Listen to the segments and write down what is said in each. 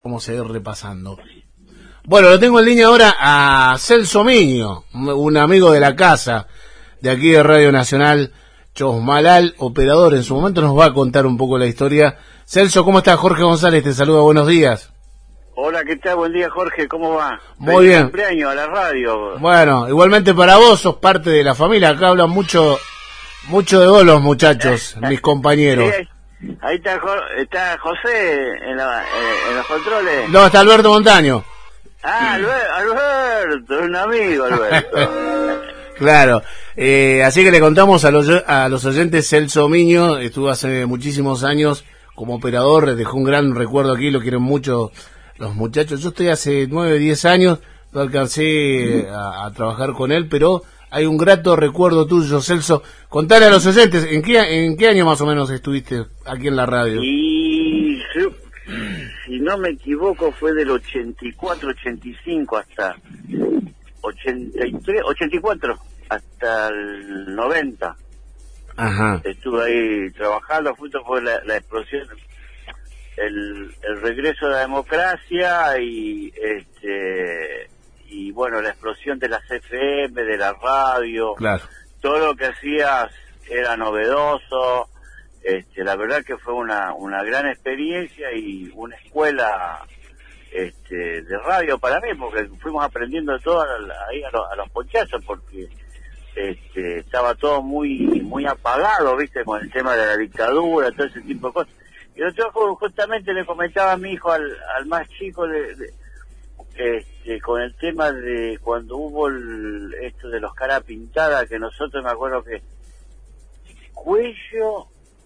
Vamos a ir repasando. Bueno, lo tengo en línea ahora a Celso Miño, un amigo de la casa, de aquí de Radio Nacional, Chosmalal, operador. En su momento nos va a contar un poco la historia. Celso, ¿cómo estás? Jorge González te saluda, buenos días. Hola, ¿qué tal? Buen día, Jorge, ¿cómo va? Muy bien. Cumpleaños a la radio. Bueno, igualmente para vos, sos parte de la familia. Acá hablan mucho de vos los muchachos, mis compañeros. Sí, ahí está José en los controles. No, está Alberto Montaño. Ah, Alberto, un amigo, Alberto. Claro, así que le contamos a los oyentes. Celso Miño estuvo hace muchísimos años como operador, dejó un gran recuerdo aquí, lo quieren mucho los muchachos. Yo estoy hace 9, 10 años, no alcancé a trabajar con él, pero hay un grato recuerdo tuyo, Celso. Contale a los oyentes, ¿en qué año más o menos estuviste aquí en la radio? Y si no me equivoco fue del 84, 85 hasta 83, 84 hasta el 90. Ajá. Estuve ahí trabajando, justo fue la explosión, el regreso de la democracia y bueno, la explosión de las FM, de la radio. Claro. Todo lo que hacías era novedoso. La verdad que fue una gran experiencia y una escuela de radio para mí, porque fuimos aprendiendo todo ahí a los ponchazos, porque estaba todo muy apagado, viste, con el tema de la dictadura, todo ese tipo de cosas. Y yo justamente le comentaba a mi hijo, al más chico, con el tema de cuando hubo esto de los cara pintada, que nosotros, me acuerdo que Cuello,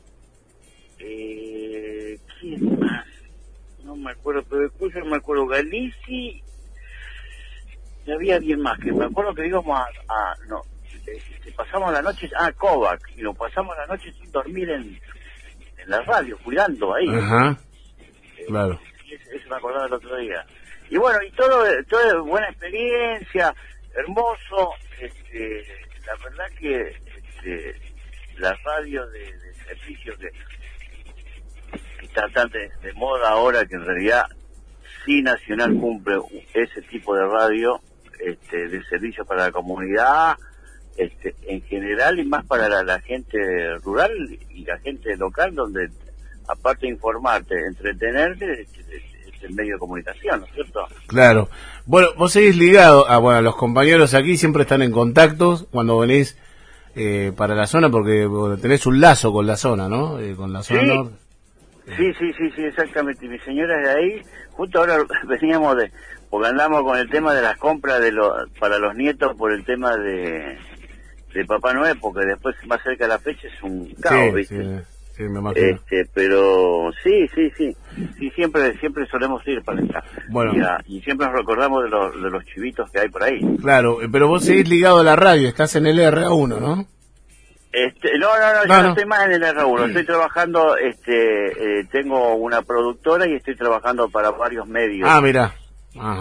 ¿quién más? No me acuerdo, pero de Cuello no me acuerdo, Galici, y había alguien más, que me acuerdo que íbamos pasamos la noche, Kovac, y nos pasamos la noche sin dormir en la radio, cuidando ahí. Ajá, claro. Eso me acordaba el otro día. Y bueno, y todo buena experiencia, hermoso. La verdad que la radio de servicio que está tan de moda ahora, que en realidad sí Nacional cumple ese tipo de radio de servicio para la comunidad, en general, y más para la gente rural y la gente local, donde aparte de informarte, entretenerte, es el medio de comunicación, ¿no es cierto? Claro. Bueno, vos seguís ligado a los compañeros aquí, siempre están en contacto cuando venís para la zona, porque tenés un lazo con la zona, ¿no? Con la zona norte. Sí, exactamente. Mi señora es de ahí. Justo ahora veníamos porque andamos con el tema de las compras para los nietos, por el tema de Papá Noel, porque después más cerca de la fecha es un caos, ¿viste? Sí, me imagino. Pero sí, siempre solemos ir para allá. Bueno. Y siempre nos recordamos de los chivitos que hay por ahí. Claro, pero vos seguís ligado a la radio, estás en el RA1, ¿no? No, yo no estoy más en el R1, estoy trabajando, tengo una productora y estoy trabajando para varios medios. Ah, mira. Ajá.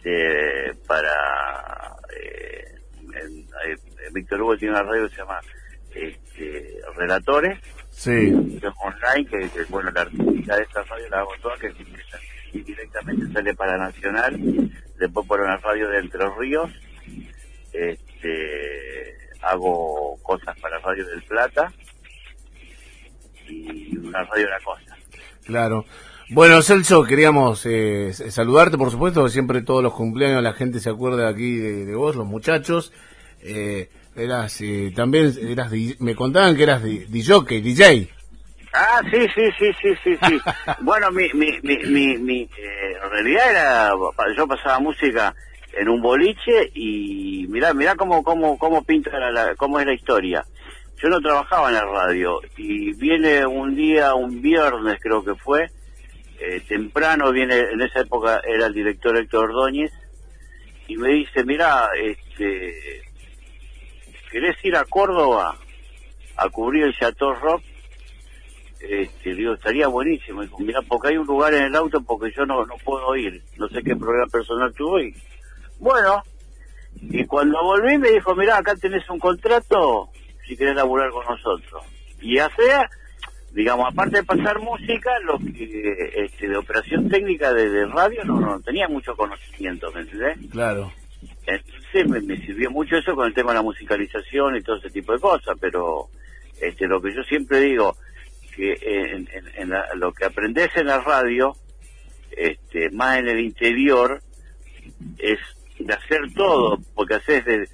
Víctor Hugo tiene una radio que se llama Relatores. Sí. Que es online, que bueno, la artista de esta radio la hago toda, que directamente sale para Nacional, después por una radio de Entre Ríos, hago cosas para Radio del Plata y una radio de la costa. Claro. Bueno, Celso, queríamos saludarte, por supuesto, siempre todos los cumpleaños la gente se acuerda aquí de vos, los muchachos. Me contaban que eras DJ. Ah, sí. Bueno, en realidad yo pasaba música en un boliche y mirá cómo pinta cómo es la historia. Yo no trabajaba en la radio y viene un viernes creo que fue, temprano viene, en esa época era el director Héctor Ordóñez, y me dice, mirá, ¿querés ir a Córdoba a cubrir el Chateau Rock? Digo, estaría buenísimo. Dijo, mirá, porque hay un lugar en el auto, porque yo no puedo ir, no sé qué problema personal tuve. Bueno, y cuando volví me dijo, mirá, acá tenés un contrato si querés laburar con nosotros. Y digamos, aparte de pasar música, lo que de operación técnica de radio no tenía mucho conocimiento, ¿me entendés? Claro. Entonces me sirvió mucho eso con el tema de la musicalización y todo ese tipo de cosas, pero lo que yo siempre digo, que lo que aprendes en la radio, más en el interior, es de hacer todo, porque haces de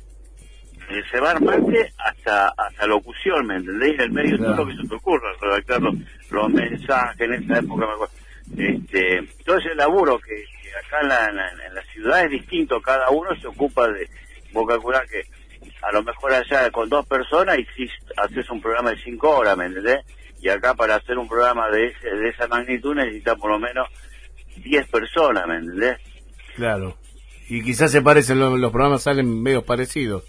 llevar mate hasta locución, ¿me entendéis? En el medio Claro. todo lo que se te ocurra, redactar los mensajes en esa época, me acuerdo. Todo ese laburo que acá en la ciudad es distinto, cada uno se ocupa de vocabulario que a lo mejor allá con 2 personas y si haces un programa de 5 horas, ¿me entendés? Y acá para hacer un programa de esa magnitud necesitas por lo menos 10 personas, ¿me entendés? Claro. Y quizás se parecen, los programas salen medio parecidos.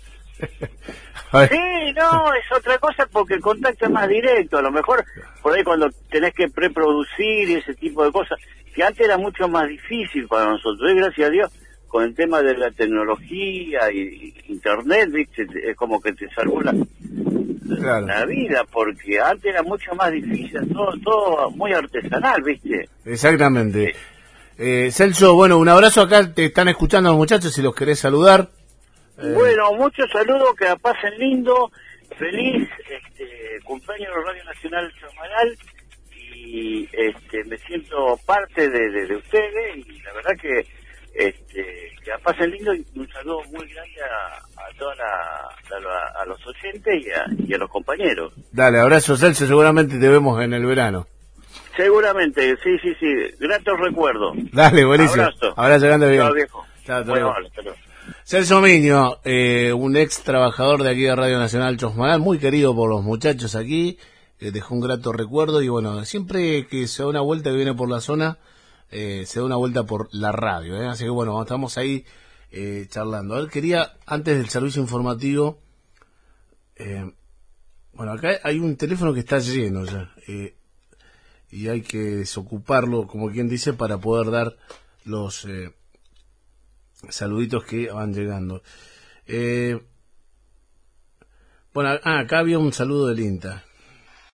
Sí, no, es otra cosa porque el contacto es más directo. A lo mejor por ahí cuando tenés que preproducir y ese tipo de cosas, que antes era mucho más difícil para nosotros. Y gracias a Dios, con el tema de la tecnología y internet, ¿viste? Es como que te salvó Claro. la vida, porque antes era mucho más difícil, todo muy artesanal, ¿viste? Exactamente. Celso, bueno, un abrazo. Acá te están escuchando los muchachos si los querés saludar. Bueno, muchos saludos, que la pasen lindo, feliz cumpleaños de Radio Nacional Chosmalal, y me siento parte de ustedes, y la verdad que que la pasen lindo, y un saludo muy grande a toda a los oyentes y a los compañeros. Dale, abrazo, Celso, seguramente te vemos en el verano. Seguramente, sí, gratos recuerdos. Dale, buenísimo. Abrazo, grande bien. Chao, viejo. Chao, Bueno, vale, hasta luego. Celso Miño, un ex trabajador de aquí de Radio Nacional Chosmalal, muy querido por los muchachos aquí, dejó un grato recuerdo, y bueno, siempre que se da una vuelta, que viene por la zona, se da una vuelta por la radio, así que bueno, estamos ahí charlando. A ver, quería, antes del servicio informativo, bueno, acá hay un teléfono que está lleno ya, y hay que desocuparlo, como quien dice, para poder dar los saluditos que van llegando. Bueno, acá había un saludo del INTA.